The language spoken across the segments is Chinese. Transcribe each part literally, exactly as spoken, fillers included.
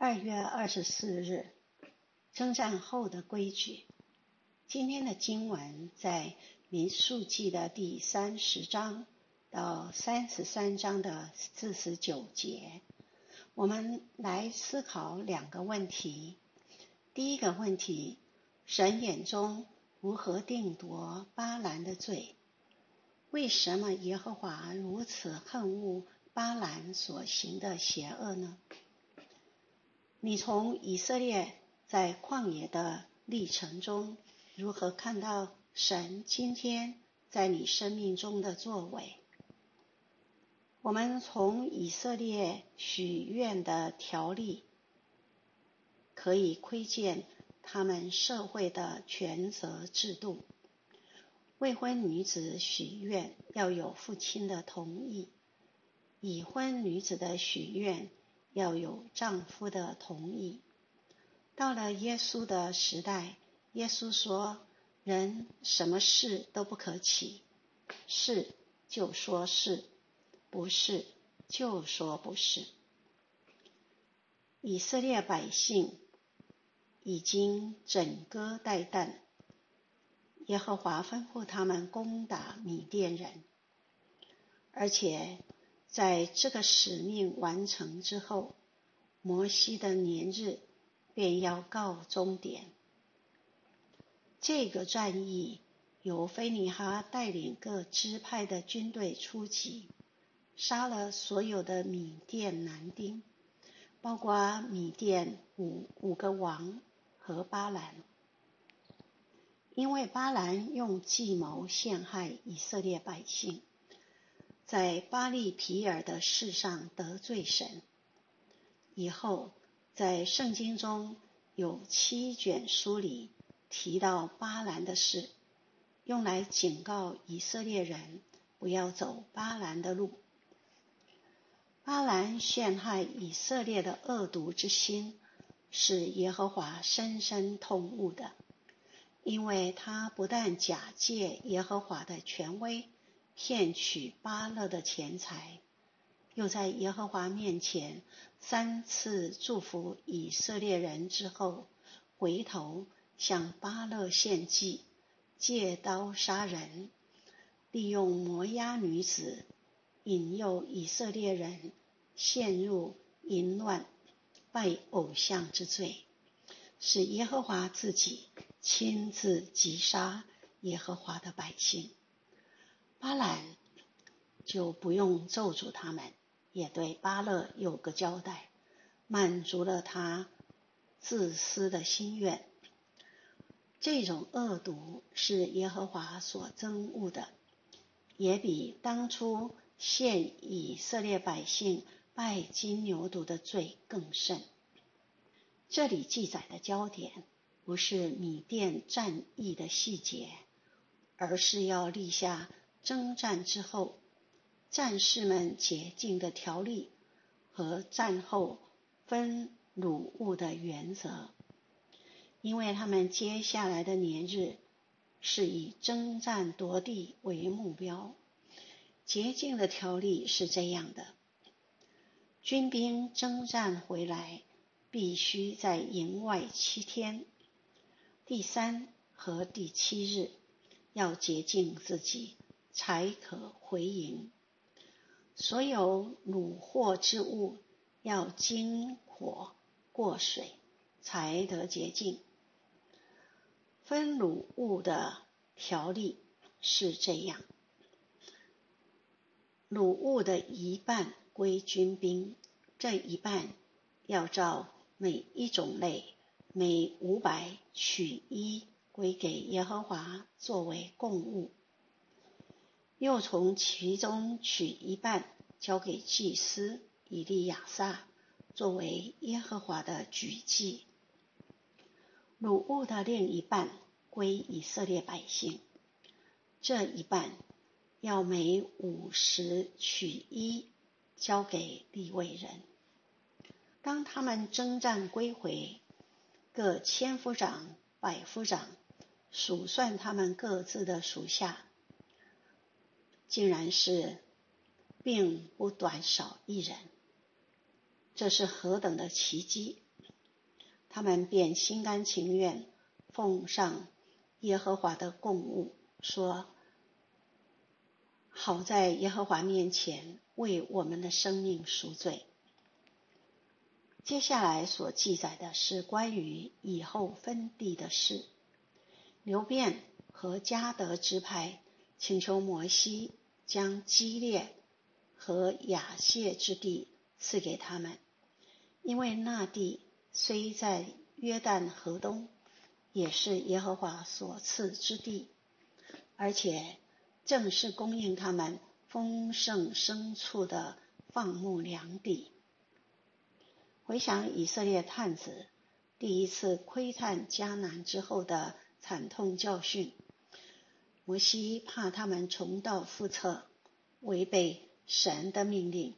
二月二十四日，征战后的规矩。今天的经文在民数记的第三十章到三十三章的四十九节。我们来思考两个问题。第一个问题，神眼中如何定夺巴兰的罪？为什么耶和华如此恨恶巴兰所行的邪恶呢？你从以色列在旷野的历程中，如何看到神今天在你生命中的作为？我们从以色列许愿的条例，可以窥见他们社会的权责制度。未婚女子许愿要有父亲的同意，已婚女子的许愿要有丈夫的同意。到了耶稣的时代，耶稣说，人什么事都不可起，是就说是，不是就说不是。以色列百姓已经整歌待旦，耶和华吩咐他们攻打米甸人，而且在这个使命完成之后，摩西的年日便要告终点。这个战役由非尼哈带领各支派的军队出击，杀了所有的米甸男丁，包括米甸五五个王和巴兰。因为巴兰用计谋陷害以色列百姓，在巴利皮尔的事上得罪神。以后在圣经中有七卷书里提到巴兰的事，用来警告以色列人不要走巴兰的路。巴兰陷害以色列的恶毒之心，是耶和华深深痛恶的，因为他不但假借耶和华的权威骗取巴勒的钱财，又在耶和华面前三次祝福以色列人之后，回头向巴勒献祭，借刀杀人，利用摩押女子引诱以色列人陷入淫乱拜偶像之罪，使耶和华自己亲自击杀耶和华的百姓。巴兰就不用咒诅他们，也对巴勒有个交代，满足了他自私的心愿。这种恶毒是耶和华所憎恶的，也比当初陷以色列百姓拜金牛犊的罪更甚。这里记载的焦点不是米甸战役的细节，而是要立下征战之后战士们洁净的条例和战后分掳物的原则。因为他们接下来的年日是以征战夺地为目标。洁净的条例是这样的：军兵征战回来，必须在营外七天，第三和第七日要洁净自己，才可回营。所有掳获之物要经火过水，才得洁净。分掳物的条例是这样：掳物的一半归军兵，这一半要照每一种类每五百取一归给耶和华作为供物，又从其中取一半交给祭司以利亚撒作为耶和华的举祭。掳物的另一半归以色列百姓，这一半要每五十取一交给利未人。当他们征战归回，各千夫长、百夫长数算他们各自的属下，竟然是并不短少一人。这是何等的奇迹！ 他们便心甘情愿奉上耶和华的供物，说：好在耶和华面前为我们的生命赎罪。接下来所记载的是关于以后分地的事。流便和迦得支派请求摩西将基列和亚谢之地赐给他们，因为那地虽在约旦河东，也是耶和华所赐之地，而且正是供应他们丰盛牲畜的放牧良地。回想以色列探子第一次窥探迦南之后的惨痛教训，摩西怕他们重蹈覆辙，违背神的命令。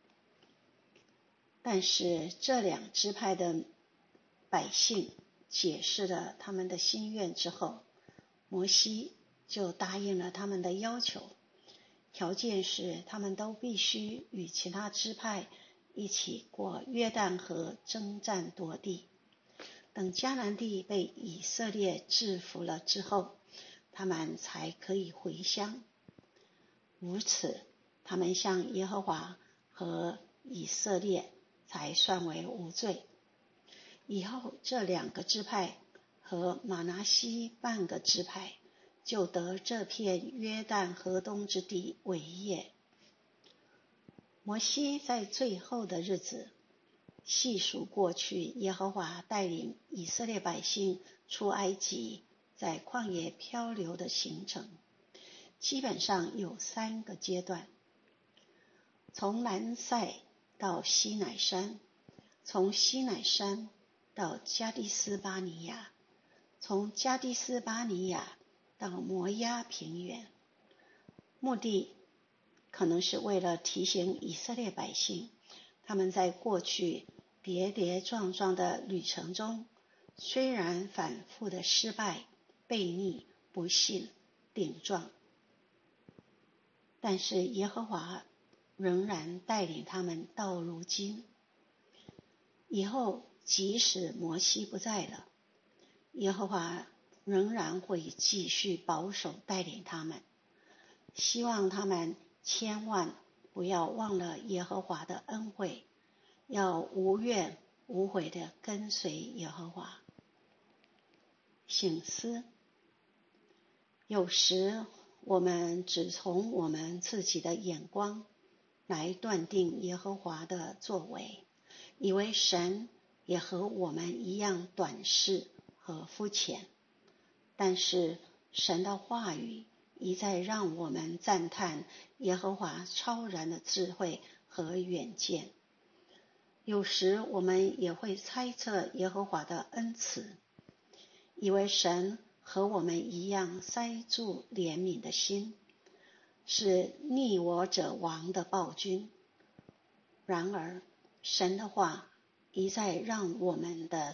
但是这两支派的百姓解释了他们的心愿之后，摩西就答应了他们的要求，条件是他们都必须与其他支派一起过约旦河征战夺地。等迦南地被以色列制服了之后，他们才可以回乡。如此，他们向耶和华和以色列才算为无罪。以后这两个支派和玛拿西半个支派就得这片约旦河东之地为业。摩西在最后的日子细数过去耶和华带领以色列百姓出埃及，在旷野漂流的行程，基本上有三个阶段：从南塞到西乃山，从西乃山到加迪斯巴尼亚，从加迪斯巴尼亚到摩押平原。目的可能是为了提醒以色列百姓，他们在过去跌跌撞撞的旅程中，虽然反复的失败、悖逆、不信、顶撞，但是耶和华仍然带领他们到如今。以后即使摩西不在了，耶和华仍然会继续保守带领他们，希望他们千万不要忘了耶和华的恩惠，要无怨无悔地跟随耶和华。省思，有时我们只从我们自己的眼光来断定耶和华的作为，以为神也和我们一样短视和肤浅。但是神的话语一再让我们赞叹耶和华超然的智慧和远见。有时我们也会猜测耶和华的恩慈，以为神和我们一样塞住怜悯的心，是逆我者亡的暴君。然而神的话一再让我们的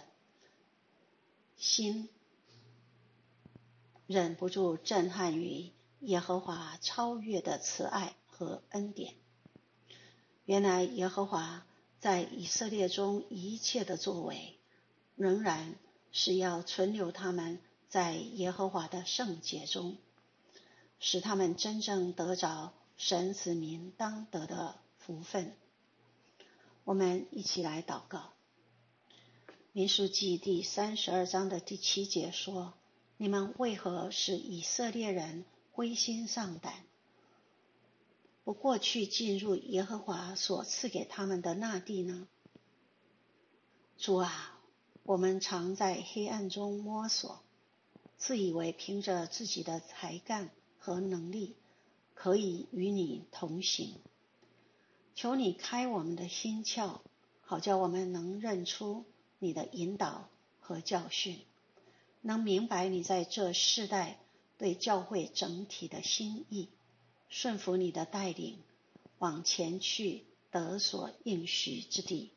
心忍不住震撼于耶和华超越的慈爱和恩典。原来耶和华在以色列中一切的作为，仍然是要存留他们在耶和华的圣洁中，使他们真正得着神子民当得的福分。我们一起来祷告。民数记第三十二章的第七节说：你们为何使以色列人灰心丧胆，不过去进入耶和华所赐给他们的那地呢？主啊，我们常在黑暗中摸索，自以为凭着自己的才干和能力可以与你同行。求你开我们的心窍，好叫我们能认出你的引导和教训，能明白你在这世代对教会整体的心意，顺服你的带领，往前去得所应许之地。